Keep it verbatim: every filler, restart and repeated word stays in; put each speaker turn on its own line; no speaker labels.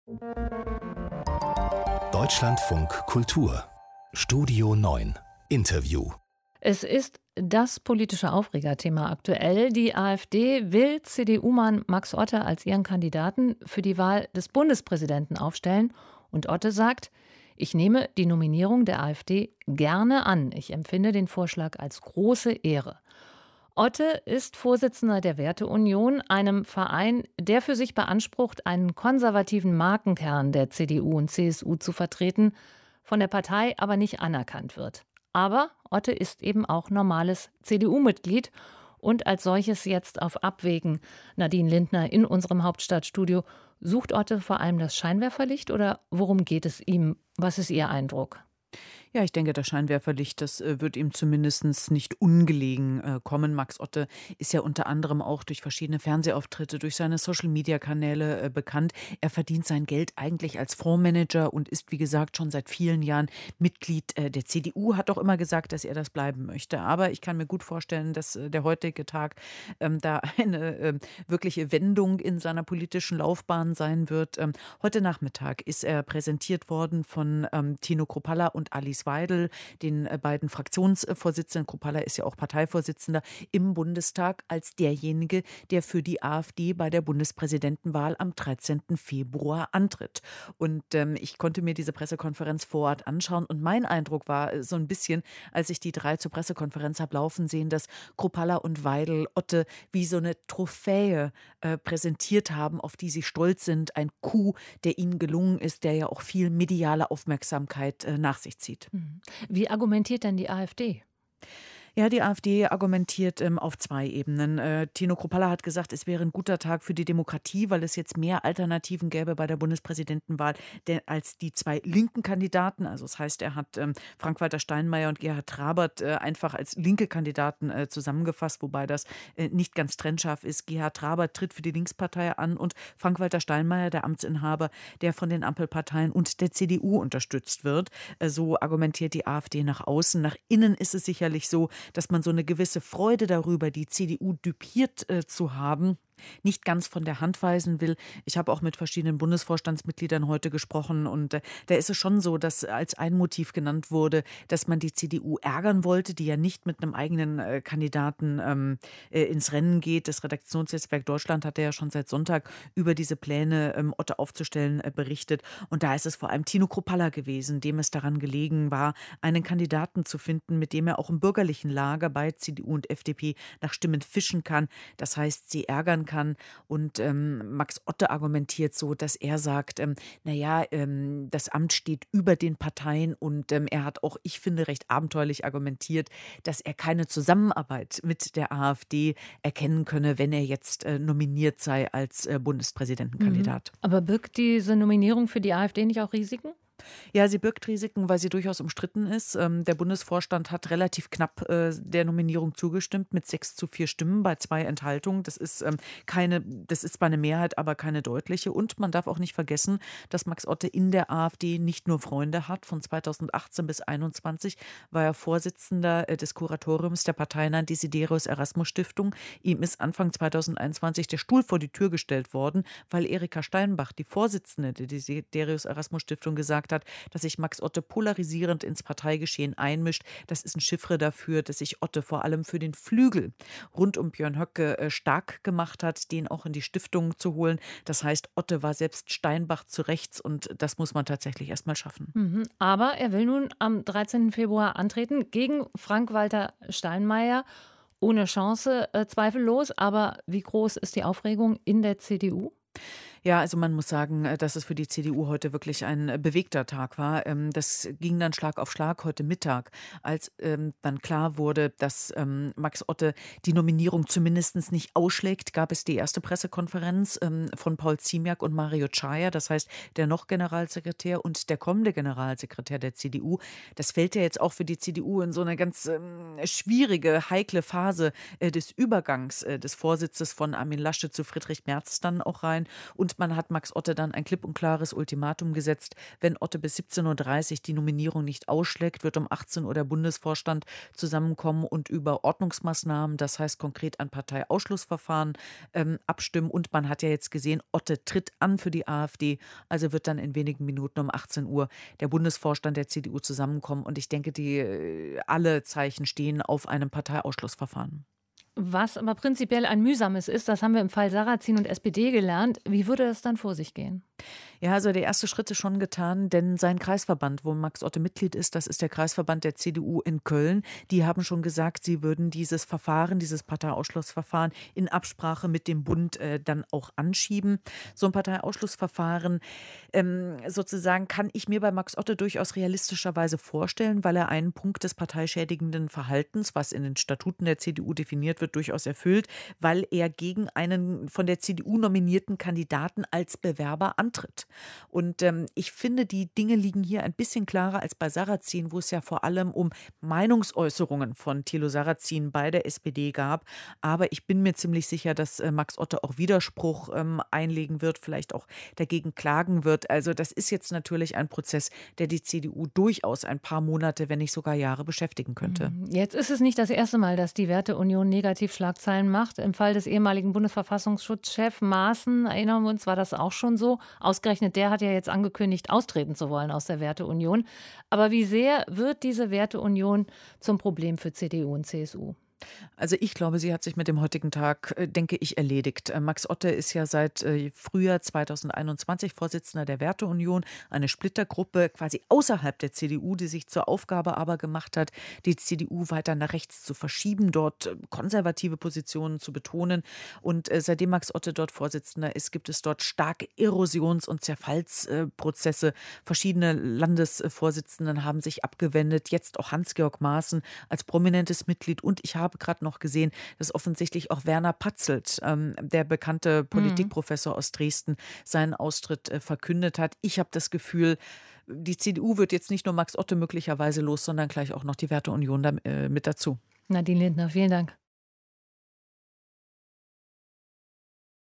Deutschlandfunk Kultur Studio neun Interview.
Es ist das politische Aufregerthema aktuell. Die AfD will C D U-Mann Max Otte als ihren Kandidaten für die Wahl des Bundespräsidenten aufstellen. Und Otte sagt, ich nehme die Nominierung der AfD gerne an. Ich empfinde den Vorschlag als große Ehre. Otte ist Vorsitzender der Werteunion, einem Verein, der für sich beansprucht, einen konservativen Markenkern der C D U und C S U zu vertreten, von der Partei aber nicht anerkannt wird. Aber Otte ist eben auch normales C D U-Mitglied und als solches jetzt auf Abwägen. Nadine Lindner in unserem Hauptstadtstudio. Sucht Otte vor allem das Scheinwerferlicht oder worum geht es ihm? Was ist Ihr Eindruck?
Ja, ich denke, das Scheinwerferlicht, das äh, wird ihm zumindest nicht ungelegen äh, kommen. Max Otte ist ja unter anderem auch durch verschiedene Fernsehauftritte, durch seine Social-Media-Kanäle äh, bekannt. Er verdient sein Geld eigentlich als Fondsmanager und ist, wie gesagt, schon seit vielen Jahren Mitglied äh, der C D U. Hat auch immer gesagt, dass er das bleiben möchte. Aber ich kann mir gut vorstellen, dass äh, der heutige Tag ähm, da eine äh, wirkliche Wendung in seiner politischen Laufbahn sein wird. Ähm, heute Nachmittag ist er präsentiert worden von ähm, Tino Kruppalla und Alice Weidel, den beiden Fraktionsvorsitzenden. Kruppalla ist ja auch Parteivorsitzender im Bundestag, als derjenige, der für die AfD bei der Bundespräsidentenwahl am dreizehnten Februar antritt. Und ähm, ich konnte mir diese Pressekonferenz vor Ort anschauen und mein Eindruck war so ein bisschen, als ich die drei zur Pressekonferenz habe laufen sehen, dass Kruppalla und Weidel Otte wie so eine Trophäe äh, präsentiert haben, auf die sie stolz sind. Ein Coup, der ihnen gelungen ist, der ja auch viel mediale Aufmerksamkeit äh, nach sich zieht.
Wie argumentiert denn die AfD?
Ja, die AfD argumentiert ähm, auf zwei Ebenen. Äh, Tino Kruppalla hat gesagt, es wäre ein guter Tag für die Demokratie, weil es jetzt mehr Alternativen gäbe bei der Bundespräsidentenwahl denn als die zwei linken Kandidaten. Also das heißt, er hat ähm, Frank-Walter Steinmeier und Gerhard Trabert äh, einfach als linke Kandidaten äh, zusammengefasst, wobei das äh, nicht ganz trennscharf ist. Gerhard Trabert tritt für die Linkspartei an und Frank-Walter Steinmeier, der Amtsinhaber, der von den Ampelparteien und der C D U unterstützt wird. Äh, so argumentiert die AfD nach außen. Nach innen ist es sicherlich so, dass man so eine gewisse Freude darüber, die C D U düpiert äh, zu haben, nicht ganz von der Hand weisen will. Ich habe auch mit verschiedenen Bundesvorstandsmitgliedern heute gesprochen und äh, da ist es schon so, dass als ein Motiv genannt wurde, dass man die C D U ärgern wollte, die ja nicht mit einem eigenen äh, Kandidaten ähm, äh, ins Rennen geht. Das Redaktionsnetzwerk Deutschland hat ja schon seit Sonntag über diese Pläne, ähm, Otte aufzustellen, äh, berichtet. Und da ist es vor allem Tino Kruppalla gewesen, dem es daran gelegen war, einen Kandidaten zu finden, mit dem er auch im bürgerlichen Lager bei C D U und F D P nach Stimmen fischen kann. Das heißt, sie ärgern kann. Und ähm, Max Otte argumentiert so, dass er sagt, ähm, naja, ähm, das Amt steht über den Parteien und ähm, er hat auch, ich finde, recht abenteuerlich argumentiert, dass er keine Zusammenarbeit mit der AfD erkennen könne, wenn er jetzt äh, nominiert sei als äh, Bundespräsidentenkandidat.
Mhm. Aber birgt diese Nominierung für die AfD nicht auch Risiken?
Ja, sie birgt Risiken, weil sie durchaus umstritten ist. Ähm, der Bundesvorstand hat relativ knapp äh, der Nominierung zugestimmt mit sechs zu vier Stimmen bei zwei Enthaltungen. Das ist ähm, keine, das ist zwar eine Mehrheit, aber keine deutliche. Und man darf auch nicht vergessen, dass Max Otte in der AfD nicht nur Freunde hat. Von zweitausendachtzehn bis einundzwanzig war er Vorsitzender äh, des Kuratoriums der parteinahen Desiderius Erasmus Stiftung. Ihm ist Anfang zweitausendeinundzwanzig der Stuhl vor die Tür gestellt worden, weil Erika Steinbach, die Vorsitzende der Desiderius Erasmus Stiftung, gesagt hat, dass sich Max Otte polarisierend ins Parteigeschehen einmischt. Das ist ein Chiffre dafür, dass sich Otte vor allem für den Flügel rund um Björn Höcke äh, stark gemacht hat, den auch in die Stiftung zu holen. Das heißt, Otte war selbst Steinbach zu rechts und das muss man tatsächlich erst mal schaffen.
Mhm. Aber er will nun am dreizehnten Februar antreten gegen Frank-Walter Steinmeier. Ohne Chance, äh, zweifellos. Aber wie groß ist die Aufregung in der C D U?
Ja, also man muss sagen, dass es für die C D U heute wirklich ein bewegter Tag war. Das ging dann Schlag auf Schlag heute Mittag, als dann klar wurde, dass Max Otte die Nominierung zumindest nicht ausschlägt, gab es die erste Pressekonferenz von Paul Ziemiak und Mario Czaja, das heißt der noch Generalsekretär und der kommende Generalsekretär der C D U. Das fällt ja jetzt auch für die C D U in so eine ganz schwierige, heikle Phase des Übergangs des Vorsitzes von Armin Laschet zu Friedrich Merz dann auch rein. Und Und man hat Max Otte dann ein klipp und klares Ultimatum gesetzt. Wenn Otte bis siebzehn Uhr dreißig die Nominierung nicht ausschlägt, wird um achtzehn Uhr der Bundesvorstand zusammenkommen und über Ordnungsmaßnahmen, das heißt konkret ein Parteiausschlussverfahren, ähm, abstimmen. Und man hat ja jetzt gesehen, Otte tritt an für die AfD. Also wird dann in wenigen Minuten um achtzehn Uhr der Bundesvorstand der C D U zusammenkommen. Und ich denke, die äh, alle Zeichen stehen auf einem Parteiausschlussverfahren.
Was aber prinzipiell ein mühsames ist, das haben wir im Fall Sarrazin und S P D gelernt. Wie würde das dann vor sich gehen?
Ja, also der erste Schritt ist schon getan, denn sein Kreisverband, wo Max Otte Mitglied ist, das ist der Kreisverband der C D U in Köln. Die haben schon gesagt, sie würden dieses Verfahren, dieses Parteiausschlussverfahren in Absprache mit dem Bund äh, dann auch anschieben. So ein Parteiausschlussverfahren ähm, sozusagen kann ich mir bei Max Otte durchaus realistischerweise vorstellen, weil er einen Punkt des parteischädigenden Verhaltens, was in den Statuten der C D U definiert wird, durchaus erfüllt, weil er gegen einen von der C D U nominierten Kandidaten als Bewerber antritt. Und ähm, ich finde, die Dinge liegen hier ein bisschen klarer als bei Sarrazin, wo es ja vor allem um Meinungsäußerungen von Thilo Sarrazin bei der S P D gab. Aber ich bin mir ziemlich sicher, dass äh, Max Otte auch Widerspruch ähm, einlegen wird, vielleicht auch dagegen klagen wird. Also das ist jetzt natürlich ein Prozess, der die C D U durchaus ein paar Monate, wenn nicht sogar Jahre beschäftigen könnte.
Jetzt ist es nicht das erste Mal, dass die Werteunion Negativschlagzeilen macht. Im Fall des ehemaligen Bundesverfassungsschutzchefs Maaßen, erinnern wir uns, war das auch schon so. Ausgerechnet der hat ja jetzt angekündigt, austreten zu wollen aus der Werteunion. Aber wie sehr wird diese Werteunion zum Problem für C D U und C S U?
Also ich glaube, sie hat sich mit dem heutigen Tag, äh, denke ich, erledigt. Äh, Max Otte ist ja seit äh, Frühjahr zweitausendeinundzwanzig Vorsitzender der Werteunion, eine Splittergruppe quasi außerhalb der C D U, die sich zur Aufgabe aber gemacht hat, die C D U weiter nach rechts zu verschieben, dort äh, konservative Positionen zu betonen. Und äh, seitdem Max Otte dort Vorsitzender ist, gibt es dort starke Erosions- und Zerfallsprozesse. Verschiedene Landesvorsitzenden haben sich abgewendet, jetzt auch Hans-Georg Maaßen als prominentes Mitglied. Und ich habe gerade noch gesehen, dass offensichtlich auch Werner Patzelt, ähm, der bekannte Politikprofessor aus Dresden, seinen Austritt äh, verkündet hat. Ich habe das Gefühl, die C D U wird jetzt nicht nur Max Otte möglicherweise los, sondern gleich auch noch die Werteunion da, äh, mit dazu.
Nadine Lindner, vielen Dank.